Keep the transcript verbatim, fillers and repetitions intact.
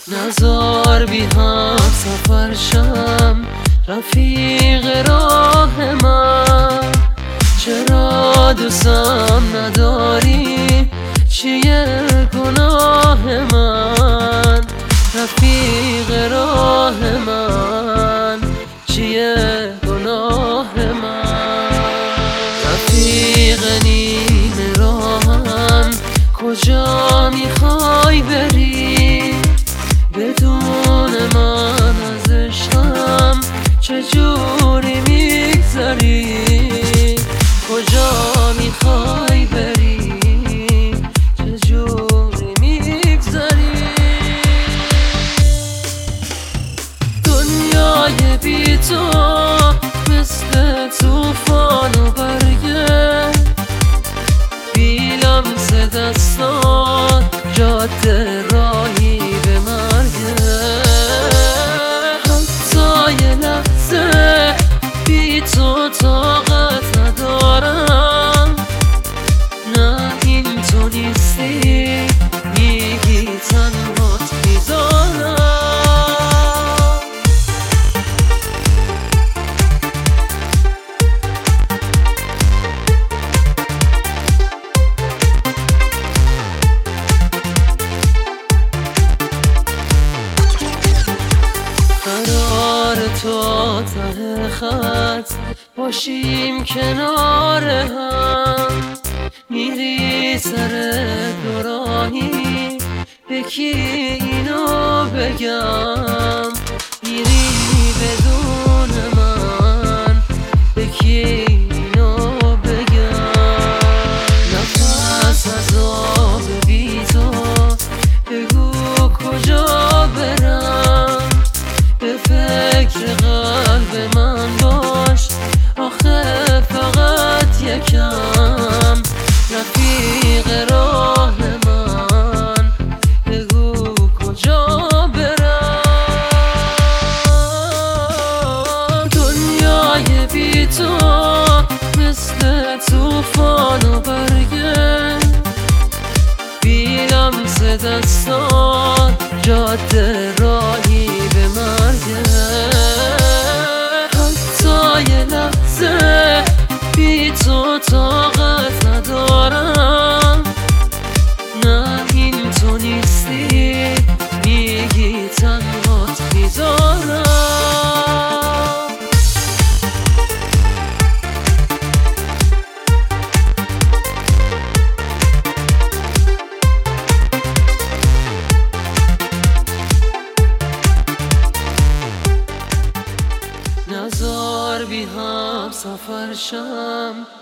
نزار بی هم سفر شم رفیق راه من. چرا دوستم نداری چیه گناه من؟ رفیق راه من چیه گناه من؟ رفیق نیمه راهم کجا میخوای بری؟ بدون من از عشقم چجوری میگذری؟ کجا میخوای بری؟ چجوری میگذری؟ دنیای بی تو مثل توفان و برگه، بی لمس دستان جاده راهی به مرگه. حتی یه لحظه بی تو طاقت ندارم. نه این تو نیستی میگی تنهات میذارم. قرار تو ته خط باشیم کنار هم، میری سر دوراهی به کی اینو بگم؟ میری بدون من به کی اینو بگم؟ نفس از آب بی تو بگو کجا برم؟ به فکر قلب من باش آخه فقط یکم. رفیق راه من بگو کجا برم؟ دنیای بی تو مثل توفان و برگه، بی لمس دستان جاده راهی به مرگه. حتی یه لحظه بی تو طاقت ندارم. نه این تو نیستی میگی تنهات میذارم. نزار بی هم سفر شم